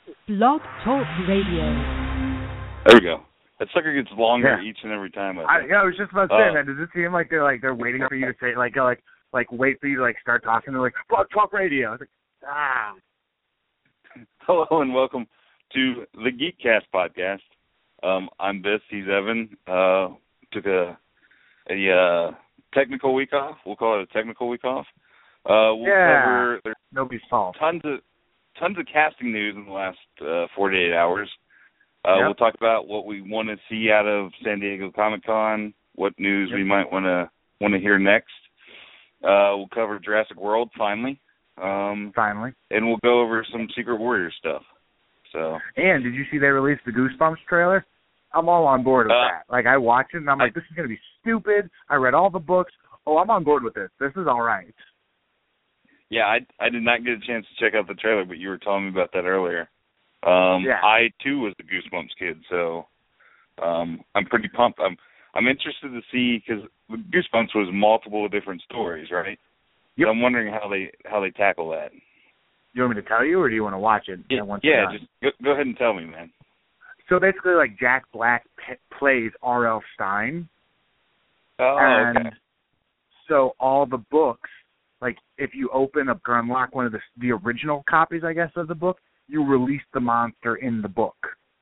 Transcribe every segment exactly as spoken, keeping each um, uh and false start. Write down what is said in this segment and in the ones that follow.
Blog Talk Radio. There we go. That sucker gets longer Yeah. each and every time. I, I, yeah, I was just about to say, Uh, man. Does it seem like they're like they're waiting for you to say like go like like wait for you to like start talking? They're like Blog Talk Radio. It's like ah. Hello and welcome to the Geekcast podcast. Um, I'm Biss. He's Evan. Uh, took a a uh, technical week off. We'll call it a technical week off. Uh, we'll Yeah. cover there's Nobody's fault. tons of tons of casting news in the last uh, forty-eight hours. Uh, Yep. We'll talk about what we want to see out of San Diego Comic-Con, what news Yep. we might want to want to hear next. Uh, we'll cover Jurassic World finally, um, Finally. and we'll go over some Secret Warrior stuff. So, And did you see they released the Goosebumps trailer? I'm all on board with Uh, that. Like I watch it and I'm like, this is gonna be stupid. I read all the books. Oh, I'm on board with this. This is all right. yeah, I I did not get a chance to check out the trailer, but you were telling me about that earlier. Um, Yeah. I too was the Goosebumps kid, so um, I'm pretty pumped. I'm I'm interested to see because Goosebumps was multiple different stories, right? Yep. So I'm wondering how they how they tackle that. You want me to tell you, or do you want to watch it? Yeah, and once yeah we're done? just go, go ahead and tell me, man. So basically, like Jack Black p- plays R L. Stine, Oh, and okay. so all the books, like if you open up or unlock one of the the original copies, I guess, of the book, you release the monster in the book,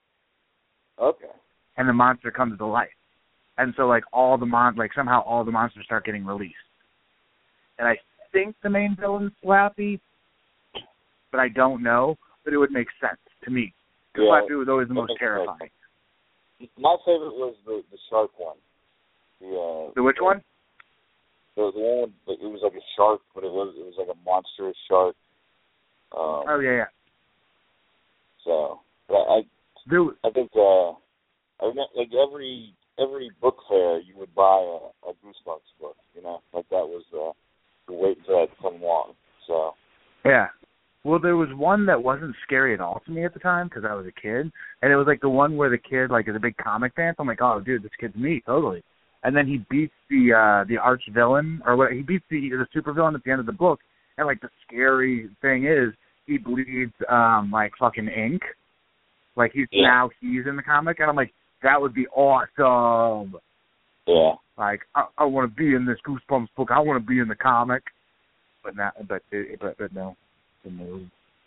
Okay. and the monster comes to life. And so, like all the mon, like somehow all the monsters start getting released. And I think the main villain's Slappy, but I don't know. But it would make sense to me. Yeah, Slappy was always the that most makes terrifying. My favorite was the the shark one. The uh, The which one? The the one with, it was like a shark, but it was it was like a monstrous shark. Um, Oh yeah, yeah. So, but I There, was- I think uh, I remember, like every every book fair you would buy a, a Goosebumps book. You know, like that was uh, the wait for that to come along. So. yeah. Well, there was one that wasn't scary at all to me at the time because I was a kid, and it was like the one where the kid like is a big comic fan. So I'm like, oh, dude, this kid's me, totally. And then he beats the uh, the arch villain, or what? He beats the the super villain at the end of the book. And like the scary thing is, he bleeds um, like fucking ink. Like he's Yeah. now he's in the comic, and I'm like, that would be awesome. Yeah. Like I, I want to be in this Goosebumps book. I want to be in the comic. But not, but but but no. No.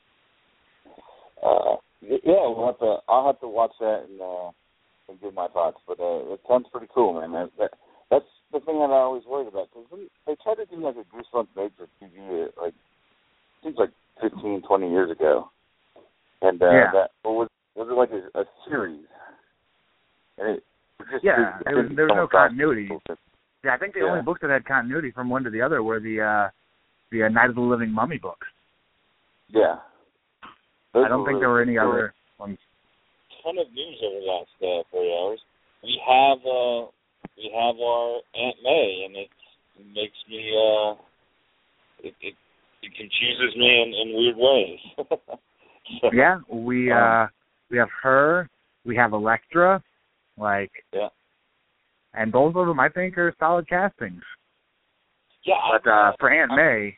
Uh, yeah, we'll have to. I'll have to watch that and uh, and give my thoughts. But uh, it sounds pretty cool, man. That, that that's the thing that I always worried about because they tried to do like a Goosebumps made for T V, like seems like fifteen, twenty years ago, and uh, Yeah. that or was was it like a, a series? And it, it just Yeah, it, it was, there was no continuity. Awesome. Yeah, I think the Yeah. only books that had continuity from one to the other were the uh, the uh, Night of the Living Mummy books. Yeah. Those I don't think there were any cool. other ones. Ton of news over the last uh, forty hours. We have uh, we have our Aunt May, and it makes me uh, it, it it confuses me in, in weird ways. So, Yeah, we um, uh, we have her, we have Elektra, like, yeah, and both of them I think are solid castings. yeah. But I'm, uh, for Aunt I'm, May,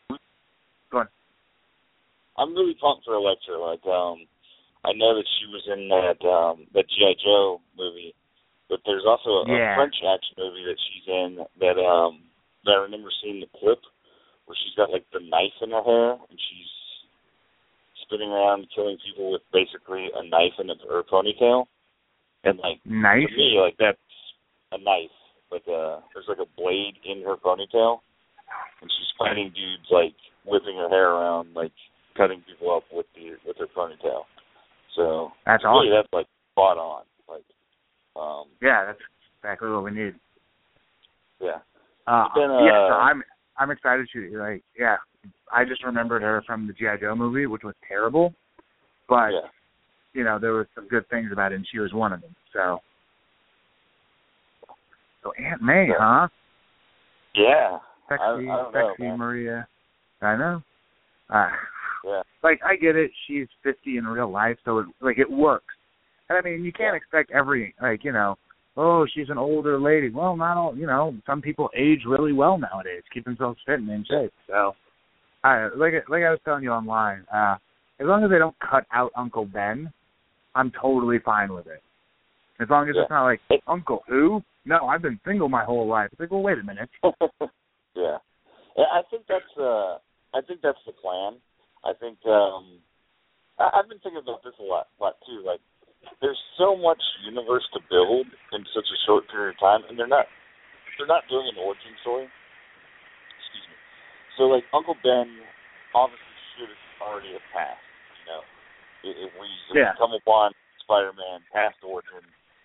I'm really pumped for Elektra. Like, um, I know that she was in that um, that G I. Joe movie, but there's also a, Yeah. a French action movie that she's in that um that I remember seeing the clip where she's got like the knife in her hair and she's spinning around killing people with basically a knife in her ponytail. And like nice. to me, like that's a knife, like uh there's like a blade in her ponytail, and she's fighting dudes like whipping her hair around, like cutting people up with the with her ponytail. So That's to me, awesome. that's like spot on. Like, um, Yeah, that's exactly what we need. yeah, Uh, But then, yeah, so uh, I'm I'm excited to like yeah. I just remembered her from the G I. Joe movie, which was terrible, but yeah. you know there was some good things about it, and she was one of them. So, so Aunt May, Yeah. huh? Yeah. Sexy, I, I don't know, sexy man. Maria. I know. Uh, Yeah. Like I get it. She's fifty in real life, so it, like it works. And I mean, you can't Yeah. expect every like you know. Oh, she's an older lady. Well, not all. You know, some people age really well nowadays, keep themselves fit and in shape. So, I like like I was telling you online. Uh, as long as they don't cut out Uncle Ben, I'm totally fine with it. As long as yeah. it's not like, Uncle who? No, I've been single my whole life. It's like, well, wait a minute. yeah. I think that's uh, I think that's the plan. I think um, I, I've been thinking about this a lot, lot too. Like, there's so much universe to build in such a short period of time, and they're not they're not doing an origin story. Excuse me. So, like, Uncle Ben obviously should already have passed. You know, if we, if yeah. we come upon Spider-Man past origin,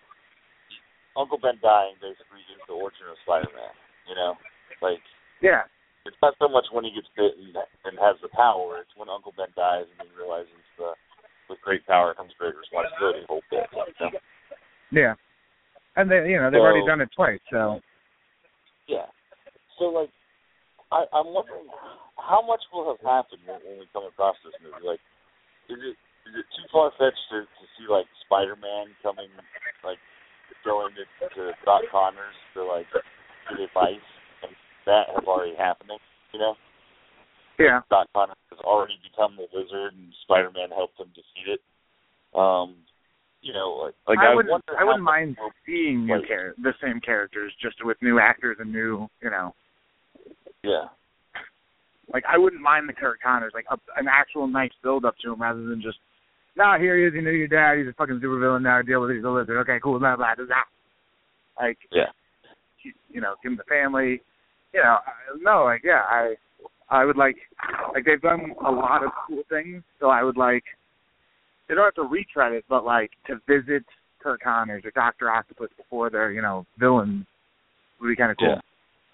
Uncle Ben dying basically is the origin of Spider-Man. You know, like yeah. It's not so much when he gets bit and, and has the power. It's when Uncle Ben dies and he realizes the, with great power comes great responsibility. Whole bit. You know? Yeah, and they, you know, they've so, already done it twice. So yeah. So like, I, I'm wondering how much will have happened when, when we come across this movie. Like, is it is it too far fetched to, to see like Spider-Man coming, like going to, to Doc Connors to like get advice? That have already happening, you know? Yeah. Doc Connors has already become the Lizard, and Spider-Man helped him defeat it. Um, you know, like, like I, I wouldn't, wonder I wouldn't how mind seeing new like, char- the same characters, just with new actors and new, you know. Yeah. Like, I wouldn't mind the Kurt Connors, like, a, an actual nice build-up to him, rather than just, nah, here he is, you know your dad, he's a fucking supervillain now, deal with it, he's a Lizard, okay, cool, blah, blah, blah, blah. Like, yeah. you know, give him the family. You know, no, like, yeah, I I would like, like, they've done a lot of cool things, so I would like, they don't have to retread it, but, like, to visit Kurt Connors or Doctor Octopus before they're, you know, villains would be kind of cool. Yeah.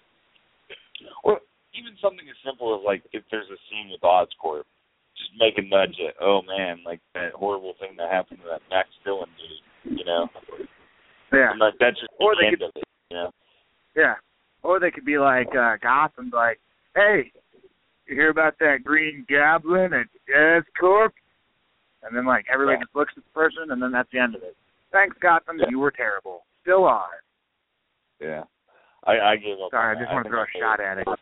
Or even something as simple as, like, if there's a scene with Oscorp, just make a nudge at, oh, man, like, that horrible thing that happened to that Max Dillon dude, you know? Yeah. And, like, that's just or the they end could, of it, you know? Yeah. Or they could be like uh, Gotham, like, hey, you hear about that Green Goblin at Oscorp? And then, like, everybody yeah. just looks at the person, and then that's the end of it. Thanks, Gotham, yeah. you were terrible. Still are. Yeah. I, I gave up. Sorry, I just want to throw a shot at it.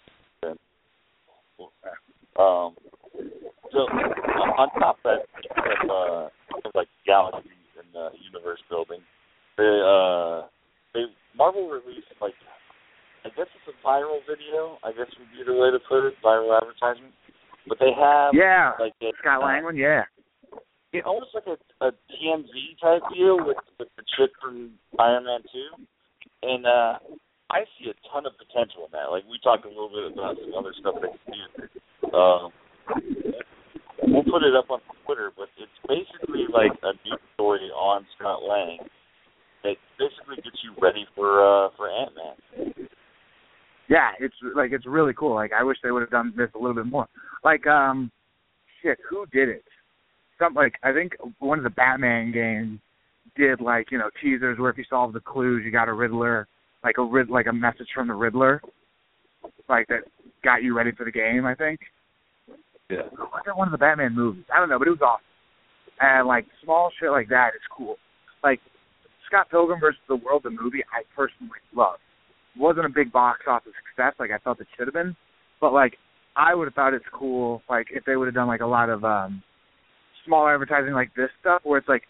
Um, so, on top of that, of, uh, of, like, galaxies and uh, universe building, they, uh, they, Marvel released, like, I guess it's a viral video, I guess would be the way to put it, viral advertisement. But they have, yeah, like, a, Scott Langland, yeah. It, almost like a, a T M Z type deal with, with the chick from Iron Man two. And uh, I see a ton of potential in that. Like, we talked a little bit about some other stuff they can do. Um, we'll put it up on Twitter, but it's basically like a new story on Scott Lang that basically gets you ready for uh, for Ant-Man. Yeah, it's like it's really cool. Like, I wish they would have done this a little bit more. Like, um, shit, who did it? Some like I think one of the Batman games did like you know teasers where if you solve the clues, you got a Riddler, like a rid like a message from the Riddler, like that got you ready for the game. I think. Yeah. Was it one of the Batman movies? I don't know, but it was awesome. And like small shit like that is cool. Like Scott Pilgrim versus the World, the movie, I personally loved. Wasn't a big box office success like I felt it should have been, but like I would have thought it's cool like if they would have done like a lot of um small advertising like this stuff where it's like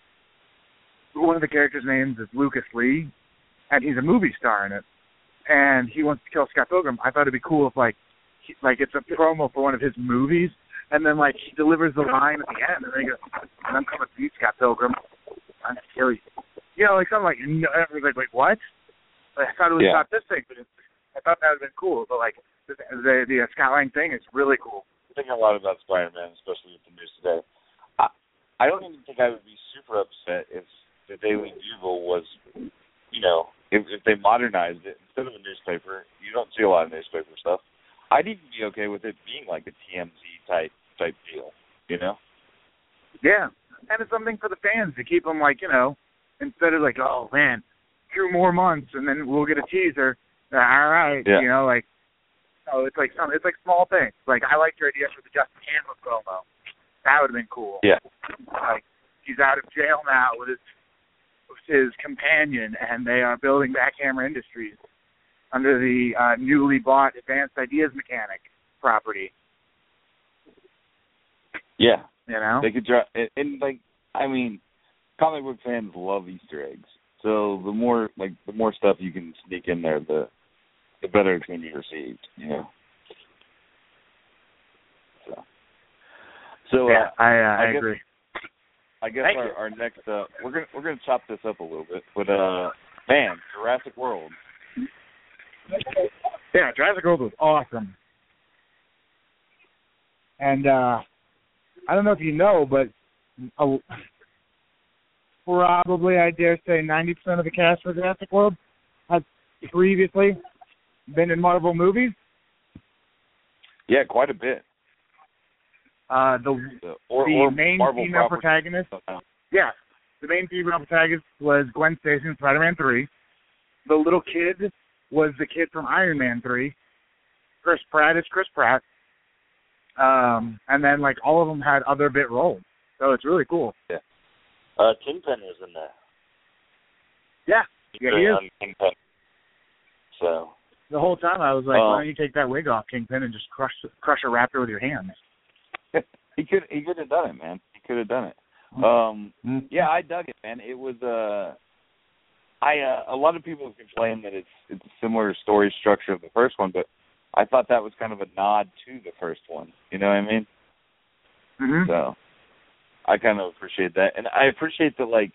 one of the characters' names is Lucas Lee and he's a movie star in it and he wants to kill Scott Pilgrim. I thought it'd be cool if like he, like it's a promo for one of his movies and then like he delivers the line at the end and they go, and I'm coming to you, Scott Pilgrim, I'm gonna kill you. You know, like something like no, everybody's like, wait, what? I thought it was yeah. about this thing, but it, I thought that would have been cool. But, like, the the, the uh, Scott Lang thing is really cool. I'm thinking a lot about Spider-Man, especially with the news today. I, I don't even think I would be super upset if the Daily Bugle was, you know, if, if they modernized it. Instead of a newspaper, you don't see a lot of newspaper stuff. I'd even be okay with it being like a T M Z type, type deal, you know? Yeah, and it's something for the fans to keep them, like, you know, instead of like, oh, man, two more months and then we'll get a teaser. All right, yeah. you know, like, oh, it's like some, it's like small things. Like I liked your idea for the Justin Hammer promo. That would have been cool. Yeah. Like he's out of jail now with his with his companion, and they are building Backhammer Industries under the uh, newly bought Advanced Ideas Mechanic property. Yeah. You know? They could drop, and, and like, I mean, comic book fans love Easter eggs. So the more, like, the more stuff you can sneak in there, the the better it's going to be received. You know. So. So yeah, uh, I uh, I, I guess, agree. I guess Thank our, you. our next uh, we're gonna we're gonna chop this up a little bit, but uh, man, Jurassic World. Yeah, Jurassic World was awesome. And uh, I don't know if you know, but uh, probably, I dare say, ninety percent of the cast for Jurassic World has previously been in Marvel movies. Yeah, quite a bit. Uh, the Uh, or, the or main Marvel female property. protagonist, yeah, the main female protagonist was Gwen Stacy in Spider-Man three. The little kid was the kid from Iron Man three. Chris Pratt is Chris Pratt. Um, and then, like, all of them had other bit roles. So it's really cool. Yeah. Uh, Kingpin was in there. Yeah, yeah, he is. On Kingpin. So. The whole time I was like, Uh, why don't you take that wig off, Kingpin, and just crush crush a raptor with your hands? he could he could have done it, man. He could have done it. Um, Mm-hmm. yeah, I dug it, man. It was uh, I uh, a lot of people complain that it's it's a similar story structure of the first one, but I thought that was kind of a nod to the first one. You know what I mean? Mm-hmm. So I kind of appreciate that, and I appreciate that like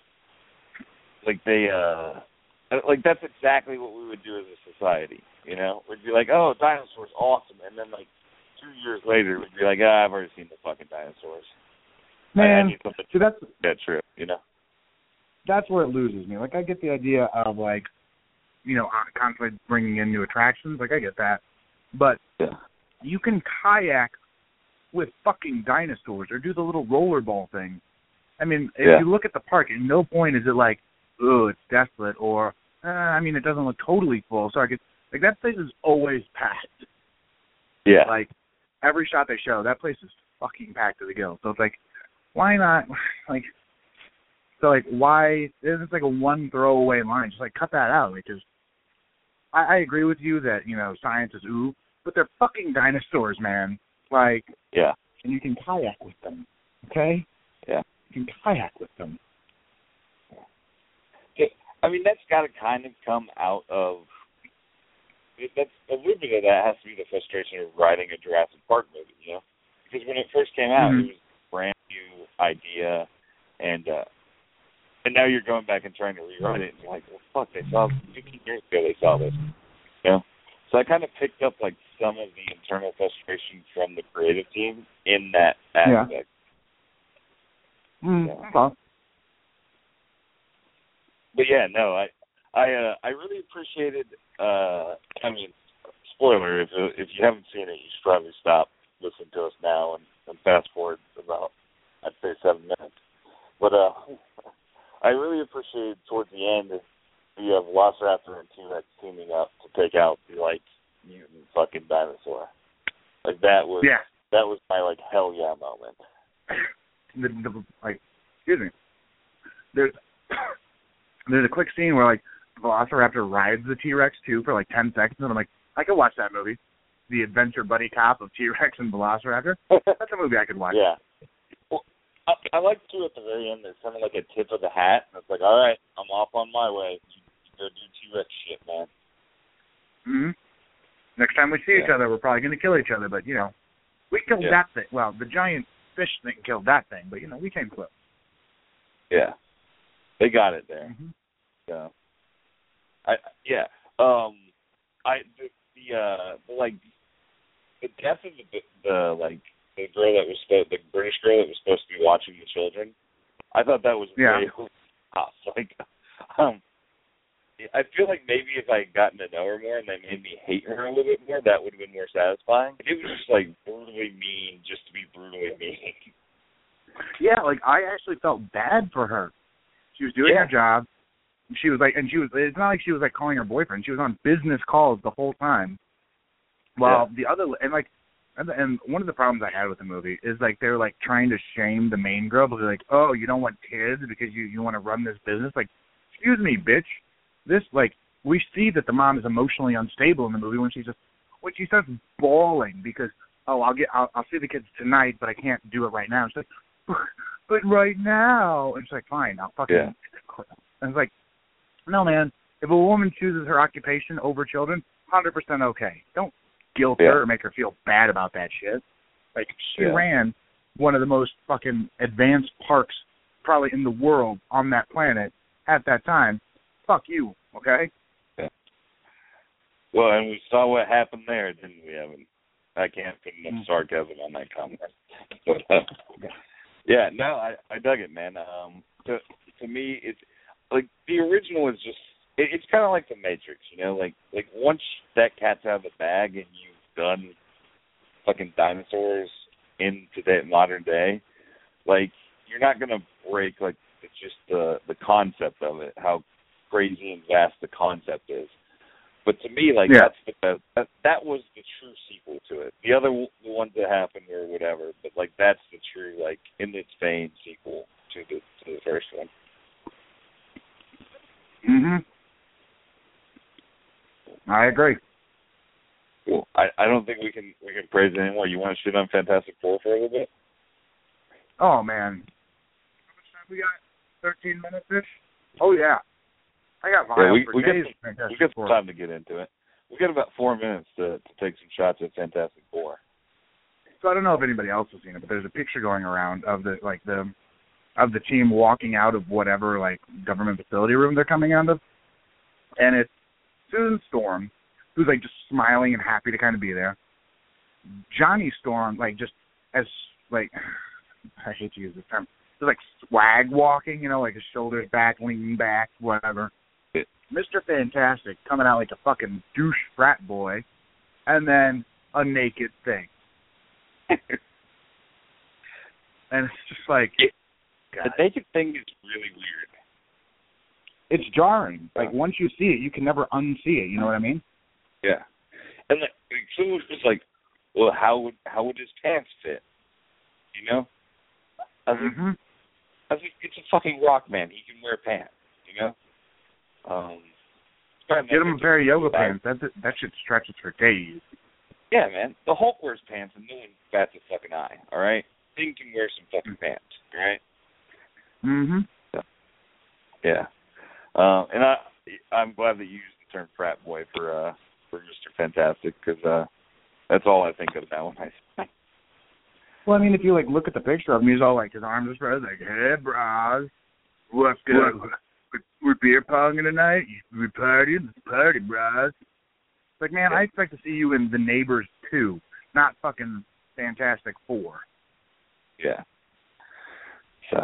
like they uh like that's exactly what we would do as a society. You know, we'd be like, oh, dinosaurs, awesome, and then like two years later, we'd be like, ah, I've already seen the fucking dinosaurs. I, I Man, need something see, that's that true. You know? that's where it loses me. Like, I get the idea of, like, you know, constantly bringing in new attractions. Like, I get that. But Yeah. you can kayak with fucking dinosaurs or do the little rollerball thing. I mean, if Yeah. you look at the park, at no point is it like, oh, it's desolate, or, uh, I mean, it doesn't look totally full. So I could, like, that place is always packed. Yeah. Like, every shot they show, that place is fucking packed to the gills. So it's like, why not, like, so, like, why, it's like a one throwaway line. Just, like, cut that out. Like, just, I, I agree with you that, you know, science is ooh, but they're fucking dinosaurs, man. Like, Yeah. and you can kayak with them, okay? Yeah. You can kayak with them. I mean, that's got to kind of come out of. That's a little bit of that has to be the frustration of writing a Jurassic Park movie, you know, because when it first came out, Mm-hmm. it was a brand new idea, and uh, and now you're going back and trying to rewrite it, and you're like, well, fuck, they saw fifteen years ago they saw this, you know. So I kind of picked up like some of the internal frustration from the creative team in that aspect. Yeah. Mm, Yeah. well, But yeah, no, I I uh, I really appreciated. Uh, I mean, spoiler: if if you haven't seen it, you should probably stop listening to us now and, and fast forward about I'd say seven minutes. But uh, I really appreciated towards the end the uh, Velociraptor and T-Rex teaming up to take out the like mutant fucking dinosaur. Like that was yeah. that was my like hell yeah moment. The, the, like, excuse me. There's there's a quick scene where, like, the Velociraptor rides the T-Rex, too, for, like, ten seconds, and I'm like, I could watch that movie. The Adventure Buddy Cop of T-Rex and Velociraptor. That's a movie I could watch. Yeah. Well, I, I like, too, at the very end, there's kind of like a tip of the hat, and it's like, all right, I'm off on my way. You, you go do T-Rex shit, man. Mm-hmm. Next time we see Yeah. each other, we're probably going to kill each other, but, you know, we killed Yeah. that thing. Well, the giant fish thing killed that thing, but, you know, we came close. Yeah. They got it there. Mm-hmm. So, I yeah. Um, I the, the uh the, like the death of the the like the girl that was supposed the British girl that was supposed to be watching the children. I thought that was Yeah. way off. Like, um, I feel like maybe if I had gotten to know her more and they made me hate her a little bit more, that would have been more satisfying. It was just like brutally mean, just to be brutally mean. Yeah, like, I actually felt bad for her. She was doing Yeah. her job. She was like, and she was, it's not like she was like calling her boyfriend. She was on business calls the whole time. While Yeah. the other, and like, and, and one of the problems I had with the movie is like, they're like trying to shame the main girl, but they're like, oh, you don't want kids because you, you want to run this business? Like, excuse me, bitch. This, like, we see that the mom is emotionally unstable in the movie when she just, when she starts bawling because, oh, I'll get, I'll, I'll see the kids tonight, but I can't do it right now. She's like, but right now, and she's like, fine, I'll fucking. Yeah. And it's like, no, man. If a woman chooses her occupation over children, one hundred percent okay. Don't guilt Yeah. her or make her feel bad about that shit. Like, she Yeah. ran one of the most fucking advanced parks probably in the world on that planet at that time. Fuck you, okay? Yeah. Well, and we saw what happened there, didn't we, Evan? I can't put enough sarcasm on that comment. But, uh, yeah. yeah, no, I, I dug it, man. Um, to, to me, it's like the original is just, it, it's kind of like the Matrix, you know? Like, like once that cat's out of the bag and you've done fucking dinosaurs in today, modern day, like, you're not going to break, like, it's just the, the concept of it, how crazy and vast the concept is. But to me, like, yeah. that's the best, that, that was the true sequel to it. The other the ones that happened or whatever, but, like, that's the true, like, in its vein sequel to the to the first one. Mm-hmm. I agree. Cool. I, I don't think we can we can praise it anymore. You want to shit on Fantastic Four for a little bit? Oh, man. How much time we got? thirteen minutes-ish? Oh, yeah. I got Yeah, we, for we, days. get some, we get some time to get into it. We got about four minutes to, to take some shots at Fantastic Four. So I don't know if anybody else has seen it, but there's a picture going around of the like the of the team walking out of whatever like government facility room they're coming out of, and it's Susan Storm, who's like just smiling and happy to kind of be there. Johnny Storm, like just as like I hate to use this term, just like swag walking, you know, like his shoulders back, leaning back, whatever. Mister Fantastic coming out like a fucking douche frat boy, and then a naked thing. And it's just like... It, the naked thing is really weird. It's jarring. Like, once you see it, you can never unsee it, you know what I mean? Yeah. And like, someone was just like, well, how would how would his pants fit? You know? I was, mm-hmm. like, I was like, it's a fucking rock man. He can wear pants, you know? Um, Get him a pair of yoga pants. That that shit stretches for days. Yeah, man. The Hulk wears pants, and no one bats a fucking eye. All right, Thing can wear some fucking pants. All right. Mhm. So, yeah. Um, and I I'm glad that you used the term frat boy for uh for Mister Fantastic, because uh that's all I think of now when I say. Well, I mean, if you like look at the picture of him, he's all like his arms are spread, like, "Hey, bros, what's good? We're beer ponging tonight. We partying. Let's party, bros." Like, man, I expect to see you in The Neighbors two, not fucking Fantastic Four. Yeah. So.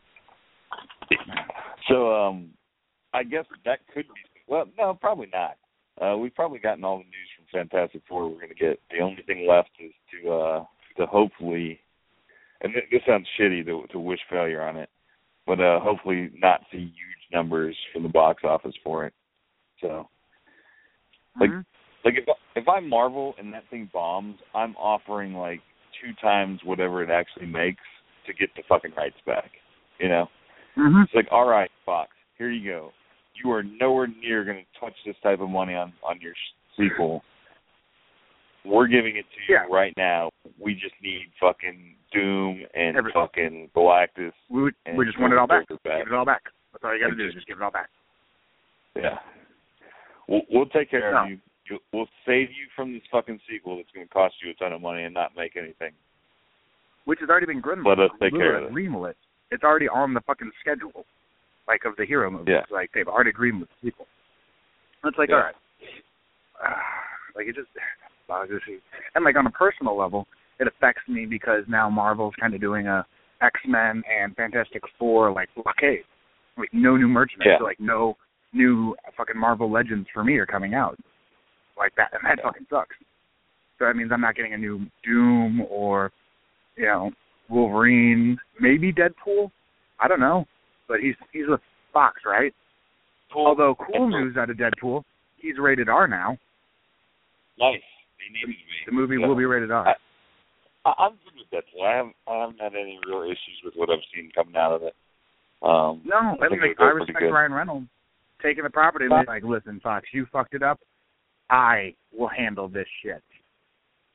So, um, I guess that could be. Well, no, probably not. Uh, we've probably gotten all the news from Fantastic Four we're going to get. The only thing left is to uh, to hopefully, and th- this sounds shitty to, to wish failure on it, but uh, hopefully not see huge numbers from the box office for it. So, like, mm-hmm. like if if I'm Marvel and that thing bombs, I'm offering like two times whatever it actually makes to get the fucking rights back. You know, mm-hmm. It's like, all right, Fox, here you go. You are nowhere near going to touch this type of money on on your sequel. We're giving it to you yeah. right now. We just need fucking Doom and Every, fucking Galactus. We would, and we just want it all back. back. Give it all back. That's all you got to and do. Just, just give it all back. Yeah. We'll, we'll take care no. of you. you. We'll save you from this fucking sequel that's going to cost you a ton of money and not make anything. Which has already been greenlit. Let us take care of it. Greenlit. It's already on the fucking schedule, like of the hero movies. Yeah. Like they've already greenlit the sequel. It's like, yeah. all right. Uh, like it just, and like on a personal level, it affects me because now Marvel's kind of doing a X-Men and Fantastic Four like blockade. Like no new merchandise. Yeah. So, like no new fucking Marvel Legends for me are coming out like that, and that yeah. fucking sucks. So that means I'm not getting a new Doom or, you know, Wolverine, maybe Deadpool. I don't know, but he's he's with Fox, right? Cool. Although cool news out of Deadpool, he's rated R now. Nice. They needed me. The movie so, will be rated R. I, I'm good with Deadpool. I haven't I haven't had any real issues with what I've seen coming out of it. Um, no, I mean, like, I respect Ryan Reynolds taking the property and being like, listen, Fox, you fucked it up. I will handle this shit. Yeah.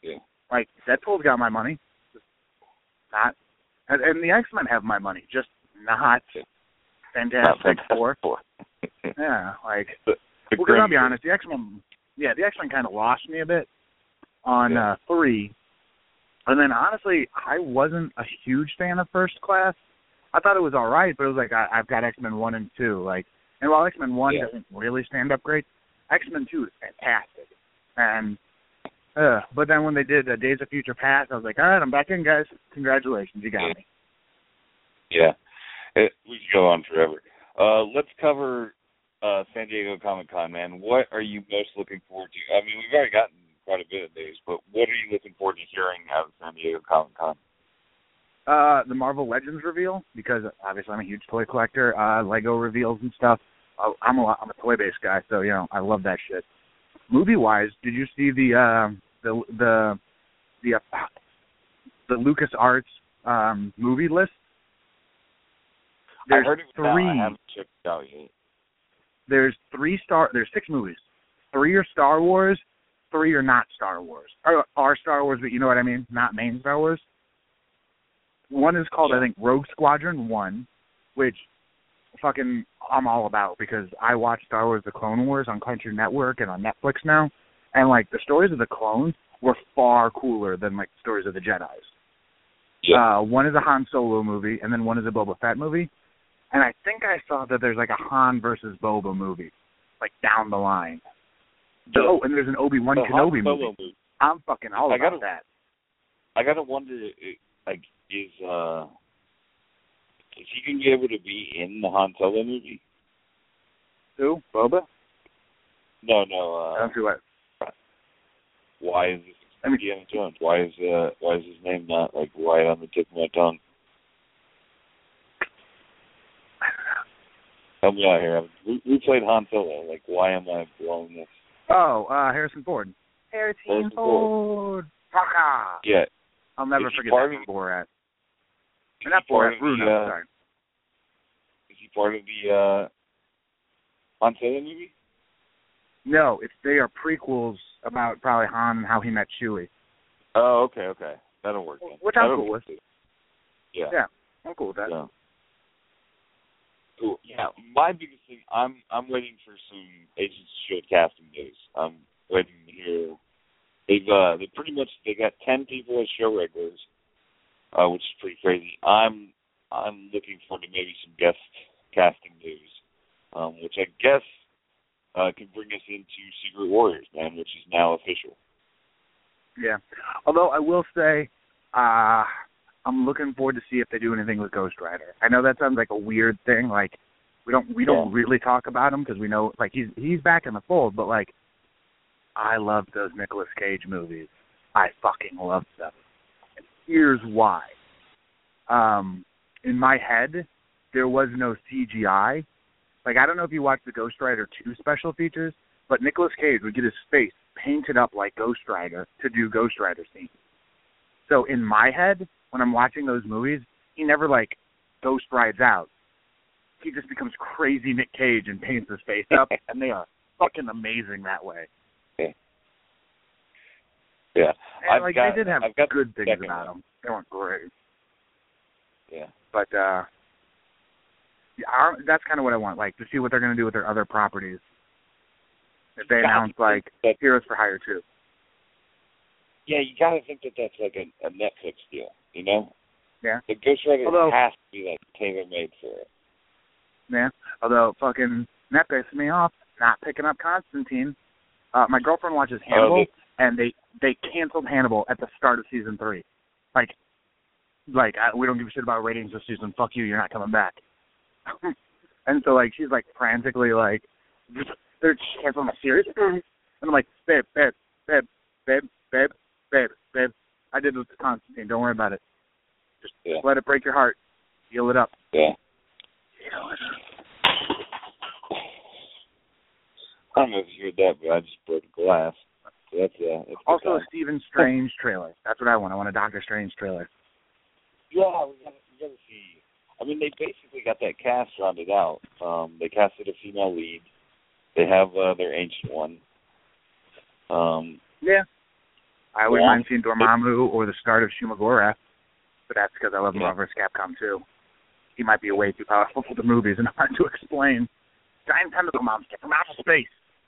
Like, Deadpool's got my money. Just not. And, and the X-Men have my money, just not Fantastic Four. Yeah, like, the, the well, I'll be honest, the X-Men, yeah, the X-Men kind of lost me a bit on yeah. uh, three. And then, honestly, I wasn't a huge fan of First Class. I thought it was all right, but it was like, I, I've got X-Men one and two. Like, and while X-Men one yeah. doesn't really stand up great, X-Men two is fantastic. And, uh, but then when they did uh, Days of Future Past, I was like, all right, I'm back in, guys. Congratulations, you got yeah. me. Yeah. It, we could go on forever. Uh, let's cover uh, San Diego Comic-Con, man. What are you most looking forward to? I mean, we've already gotten quite a bit of days, but what are you looking forward to hearing out of San Diego Comic-Con? Uh, the Marvel Legends reveal, because obviously I'm a huge toy collector. Uh, Lego reveals and stuff. Uh, I'm a I'm a toy-based guy, so you know I love that shit. Movie-wise, did you see the uh, the the the uh, the LucasArts um, movie list? There's I heard it was three. Out. I haven't checked it out yet. There's three star. There's six movies. Three are Star Wars. Three are not Star Wars. Or are Star Wars, but you know what I mean. Not main Star Wars. One is called, yeah. I think, Rogue Squadron one, which fucking I'm all about because I watch Star Wars The Clone Wars on Country Network and on Netflix now. And, like, the stories of the clones were far cooler than, like, the stories of the Jedis. Yeah. Uh, one is a Han Solo movie, and then one is a Boba Fett movie. And I think I saw that there's, like, a Han versus Boba movie, like, down the line. The, oh, and there's an Obi-Wan the Kenobi movie. movie. I'm fucking all I about gotta, that. I gotta wonder, like, is uh, is he gonna be able to be in the Han Solo movie? Who? Boba? No, no. Uh, I don't see what. Why is this I mean, Indiana Jones? Why is uh, why is his name not like right on the tip of my tongue? Help me out here. We, we played Han Solo. Like, why am I blowing this? Oh, uh, Harrison Ford. Harrison, Harrison Ford. Ford. Yeah. I'll never is forget that from Borat. Is not he Borat, part Bruno, of the, uh, sorry. Is he part of the uh, Han Solo movie? No, it's they are prequels about probably Han and how he met Chewie. Oh, okay, okay. That'll work then. Which I'm That'll cool with. Too. Yeah. Yeah, I'm cool with that. Yeah. Cool. Yeah, my biggest thing, I'm I'm waiting for some Agents of S H I E L D casting news. I'm waiting to hear. They've uh, they pretty much they got ten people as show regulars, uh, which is pretty crazy. I'm I'm looking forward to maybe some guest casting news, um, which I guess uh, can bring us into Secret Warriors, man, which is now official. Yeah. Although I will say, uh, I'm looking forward to see if they do anything with Ghost Rider. I know that sounds like a weird thing. Like we don't we don't yeah. really talk about him because we know like he's he's back in the fold. But like I loved those Nicolas Cage movies. I fucking loved them. And here's why. Um, in my head, there was no C G I. Like I don't know if you watched the Ghost Rider two special features, but Nicolas Cage would get his face painted up like Ghost Rider to do Ghost Rider scenes. So in my head, when I'm watching those movies, he never, like, ghost rides out. He just becomes crazy Nick Cage and paints his face up, and they are fucking amazing that way. Yeah. Yeah. And, I've like, got, they did have I've got good things second about one. them. They weren't great. Yeah. But, uh, yeah, I, that's kind of what I want, like, to see what they're going to do with their other properties. If they announce, like, that, Heroes for Hire two. Yeah, you got to think that that's like a, a Netflix deal, you know? Yeah. The Ghost Rider Although, has to be, like, tailor-made for it. Yeah. Although, fucking, that pissed me off, not picking up Constantine. Uh, my girlfriend watches Hannibal, oh, they, and they, they canceled Hannibal at the start of season three. Like, like I, we don't give a shit about ratings this season. Fuck you, you're not coming back. And so, like, she's, like, frantically, like, they're canceling the series. And I'm like, babe, babe, babe, babe, babe, babe, babe. I did this to Constantine. Don't worry about it. Just, yeah. just let it break your heart. Heal it up. Yeah. Heal it up. I don't know if you heard that, but I just broke a glass. So that's, uh, that's also a time. Stephen Strange trailer. That's what I want. I want a Doctor Strange trailer. Yeah, we gotta, we gotta see. I mean, they basically got that cast rounded out. Um, they casted a female lead. They have uh, their ancient one. Um, yeah. I wouldn't Yeah. mind seeing Dormammu or the start of Shumagora, but that's because I love Yeah. Marvel vs. Capcom two. He might be way too powerful for the movies and hard to explain. Giant tentacle monster from outer space.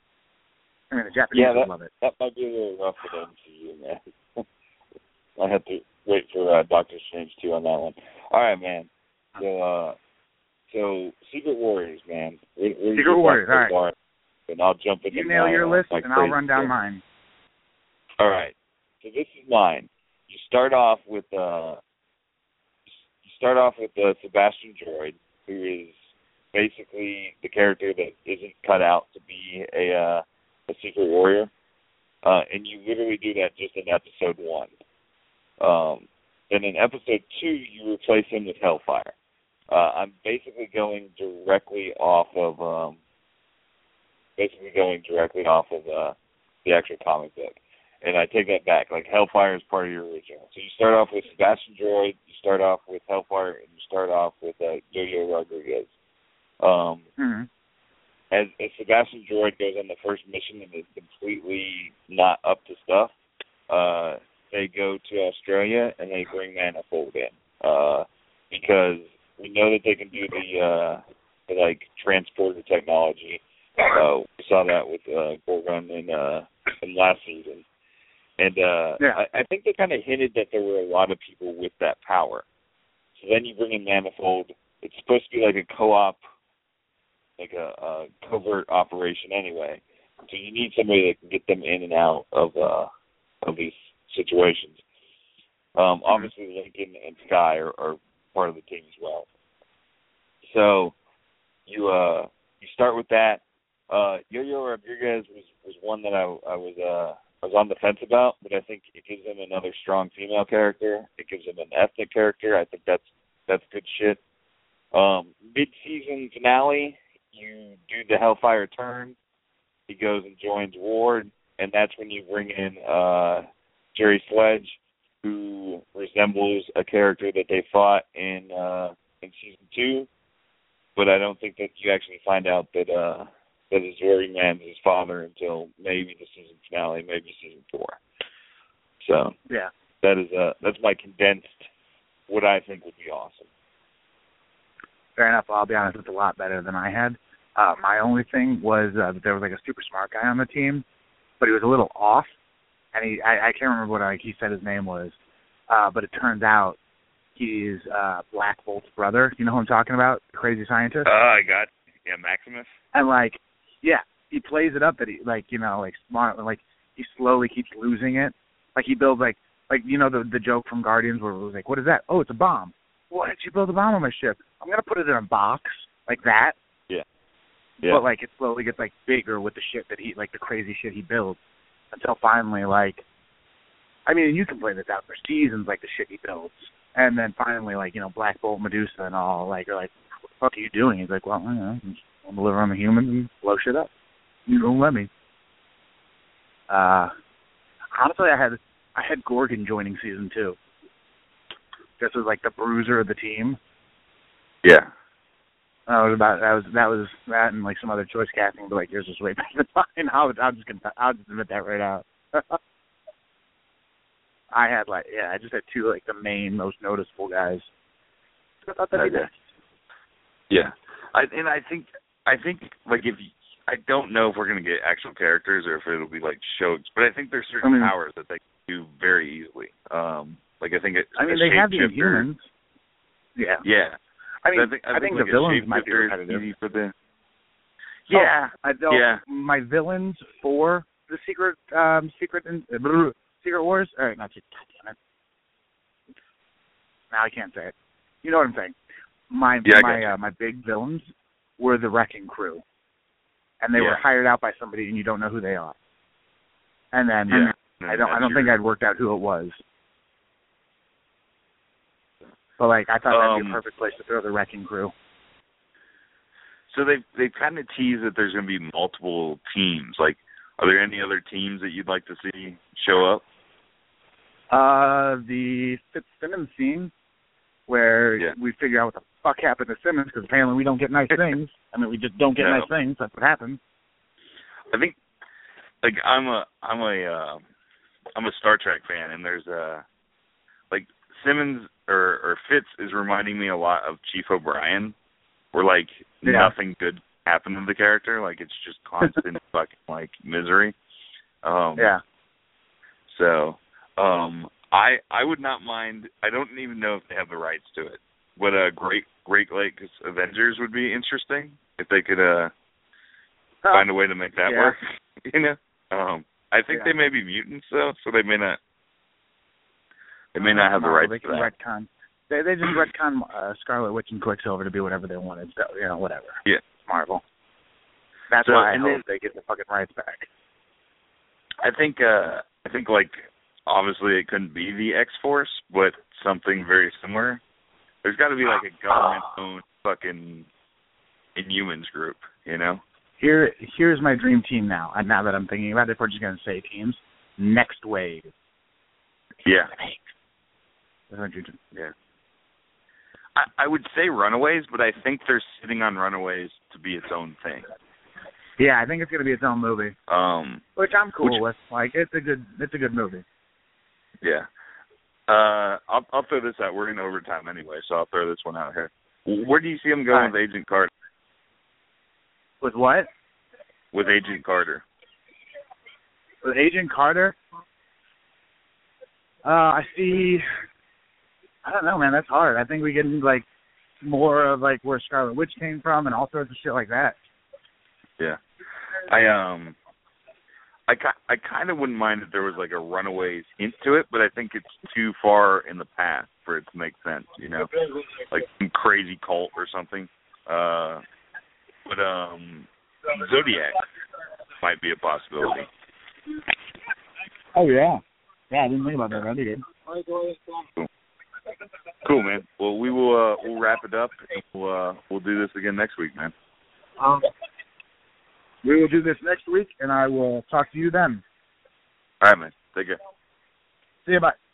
I mean, the Japanese Yeah, would that, love it. that might be a little rough for the M C U, man. I have to wait for uh, Doctor Strange two on that one. All right, man. So, uh, so Secret Warriors, man. We're, we're Secret Warriors, all right. Bar, and I'll jump into You nail my, your uh, list, my and I'll crazy run down stuff. mine. All right. So this is mine. You start off with uh, you start off with uh, Sebastian Droid, who is basically the character that isn't cut out to be a uh, a secret warrior, uh, and you literally do that just in episode one. Um, then in episode two, you replace him with Hellfire. Uh, I'm basically going directly off of um, basically going directly off of uh, the actual comic book. And I take that back. Like, Hellfire is part of your original. So you start off with Sebastian Droid, you start off with Hellfire, and you start off with uh, Yo-Yo Rodriguez. Um, Mm-hmm. as, as Sebastian Droid goes on the first mission and is completely not up to stuff, uh, they go to Australia and they bring Manifold in. Uh, because we know that they can do the, uh, the like, transporter technology. Uh, we saw that with uh, Gorgon in, uh, in last season. And uh, yeah. I, I think they kind of hinted that there were a lot of people with that power. So then you bring in Manifold. It's supposed to be like a co-op, like a, a covert operation anyway. So you need somebody that can get them in and out of uh, of these situations. Um, obviously, Lincoln and Sky are, are part of the team as well. So you uh, you start with that. Uh, Yo-Yo Rodriguez was, was one that I, I was uh, I was on the fence about, but I think it gives him another strong female character. It gives him an ethnic character. I think that's that's good shit. Um, mid-season finale, you do the Hellfire turn. He goes and joins Ward, and that's when you bring in uh, Jerry Sledge, who resembles a character that they fought in uh, in season two. But I don't think that you actually find out that uh, that his very man is his father until maybe the season finale, maybe season four. So Yeah. that is uh, that's my condensed what I think would be awesome. Fair enough. I'll be honest, it's a lot better than I had. Uh, my only thing was uh, that there was like a super smart guy on the team, but he was a little off, and he I, I can't remember what like, he said his name was, uh, but it turns out he's uh, Black Bolt's brother. You know who I'm talking about? The crazy scientist. Uh, I got yeah, Maximus. And like, yeah, he plays it up that he like you know like smart, like he slowly keeps losing it. Like he builds like like you know the the joke from Guardians where it was like, what is that? Oh, it's a bomb. Why did you build a bomb on my ship? I'm gonna put it in a box like that. Yeah. Yeah. But like it slowly gets like bigger with the shit that he like the crazy shit he builds until finally like, I mean you can play this out for seasons like the shit he builds, and then finally like you know Black Bolt, Medusa, and all like are like, what the fuck are you doing? He's like, well, I don't know, I'm just gonna deliver on the humans and blow shit up. You don't let me. Uh, honestly, I had I had Gorgon joining season two. This was like the bruiser of the team. Yeah. That was about that was that was that and like some other choice casting, but like yours was way better than mine. I'll I'll just I'll just admit that right out. I had like yeah, I just had two like the main most noticeable guys. I thought that'd be Okay. nice. Yeah. I and I think I think like if you, I don't know if we're gonna get actual characters or if it'll be like shows, but I think there's certain I mean, powers that they can do very easily. Um, like I think it. I mean a they have the shapeshifter- Inhumans. Yeah. Yeah. I mean I think, I I think like the a villains might be shapeshifter is repetitive. easy for the. Yeah. Oh, I don't, Yeah. My villains for the secret, um, secret, and uh, secret wars. All right, not secret. God damn it. Now I can't say it. You know what I'm saying? My Yeah, I my got uh, my big villains were the Wrecking Crew, and they Yeah. were hired out by somebody, and you don't know who they are. And then Yeah. I don't I don't think I'd worked out who it was. But like I thought that'd be Um, a perfect place to throw the Wrecking Crew. So they they kind of tease that there's going to be multiple teams. Like, are there any other teams that you'd like to see show up? Uh, the Fitzsimmons scene, where Yeah. we figure out what the fuck happened to Simmons, because apparently we don't get nice things. I mean, we just don't get No. nice things. That's what happens. I think, like, I'm a I'm a uh, I'm a Star Trek fan, and there's a like Simmons or or Fitz is reminding me a lot of Chief O'Brien, where like yeah. nothing good happened to the character, like it's just constant fucking like misery. Um, yeah. So, um, I I would not mind. I don't even know if they have the rights to it. But uh, Great Great Lakes Avengers would be interesting if they could uh, oh. find a way to make that yeah. work. You know, um, I think yeah. they may be mutants though, so they may not. They may not have the no, rights they to can that. retcon. They they just retcon uh, Scarlet Witch and Quicksilver to be whatever they wanted. So you know, whatever. Yeah, it's Marvel. That's so, why I and hope then, they get the fucking rights back. I think. Uh, I think like obviously it couldn't be the X-Force, but something very similar. There's got to be like a government-owned fucking Inhumans group, you know? Here, here's my dream team now. And now that I'm thinking about it, if we're just going to say teams, Next Wave. Yeah. That's my dream team. Yeah. I, I would say Runaways, but I think they're sitting on Runaways to be its own thing. Yeah, I think it's going to be its own movie. Um, which I'm cool which, with. Like, it's a good, it's a good movie. Yeah. Uh, I'll, I'll throw this out. We're in overtime anyway, so I'll throw this one out here. Where do you see him going right. with Agent Carter? With what? With Agent Carter. With Agent Carter? Uh, I see. I don't know, man. That's hard. I think we get into, like, more of, like, where Scarlet Witch came from and all sorts of shit like that. Yeah. I, um... I, I kind of wouldn't mind if there was like a Runaways hint to it, but I think it's too far in the past for it to make sense, you know, like some crazy cult or something. Uh, but um, Zodiac might be a possibility. Oh yeah, yeah, I didn't think about that. I did. Cool. Cool, man. Well, we will uh, we'll wrap it up. And we'll uh, we'll do this again next week, man. Um. We will do this next week, and I will talk to you then. All right, man. Take care. See you. Bye.